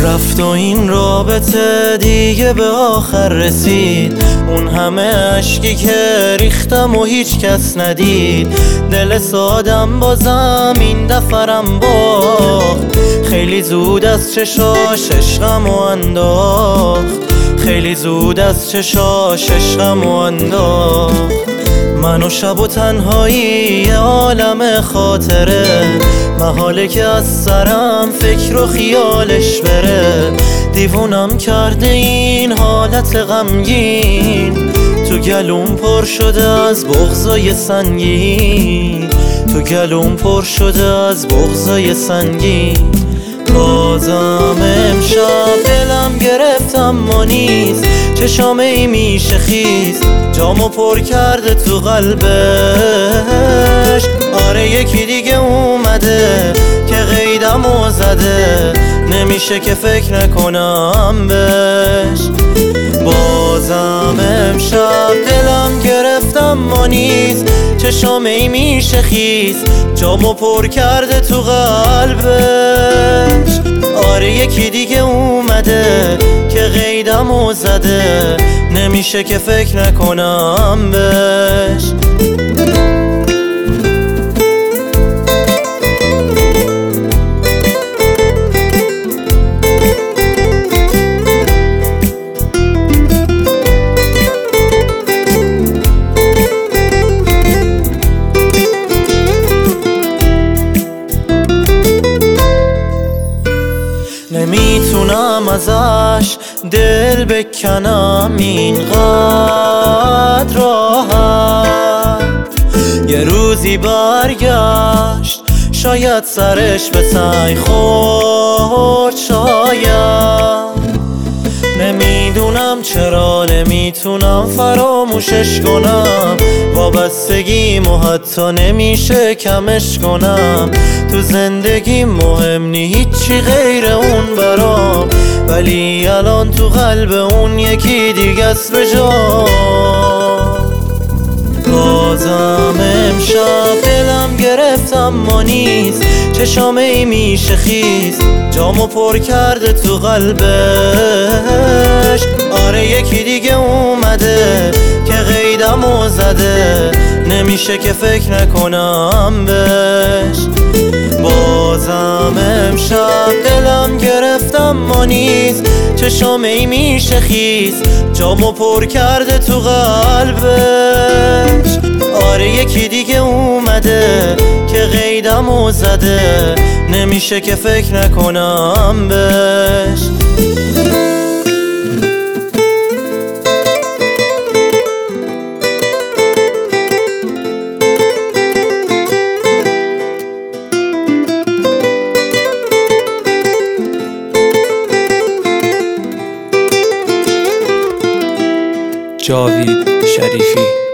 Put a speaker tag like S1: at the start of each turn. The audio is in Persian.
S1: رفت و این رابطه دیگه به آخر رسید. اون همه عشقی که ریختم و هیچ کس ندید. دل سادم بازم این دفرم باخت. خیلی زود از چشاش عشقم و انداخت. خیلی زود از چشاش عشقم و انداخت. من و شب و تنهایی یه عالم خاطره. محاله که از سرم فکر و خیالش بره. دیوونم کرده این حالت غمگین. تو گلوم پر شده از بغضای سنگین. تو گلوم پر شده از بغضای سنگین. بازم امشب دلم گرفتم ما نیست. چشام ای میشه خیز. جامو پر کرده تو قلبش. آره یکی دیگه اومده که قیدمو زده. نمیشه که فکر نکنم بهش. بازم امشب دلم گرفتم ما نیست. چشام ای میشه خیز. جامو پر کرده تو قلبش. آره یکی دیگه اومده که قیدمو زده. نمیشه که فکر نکنم بهش. نمیتونم ازش دل بکنم اینقدر راحت. یه روزی برگشت شاید سرش به سنگ خورد. شاید نمیدونم چرا نمیتونم فراموشش کنم. وابستگیمو حتی نمیشه کمش کنم. تو زندگی مهم نی هیچی غیر اون برام. ولی الان تو قلب اون یکی دیگه است به جا. بازم امشب دلم گرفتم ما نیست. چشام ای میشه خیز. جامو پر کرده تو قلبش. آره یکی دیگه اومده که قیدمو زده. نمیشه که فکر نکنم بهش. بازم امشب دلم گرفتم ما نیست. چشام ای میشه خیز. جامو پر کرده تو قلبش. آره یکی دیگه اومده که قیدمو زده. نمیشه که فکر نکنم بهش.
S2: جاوید شریفی.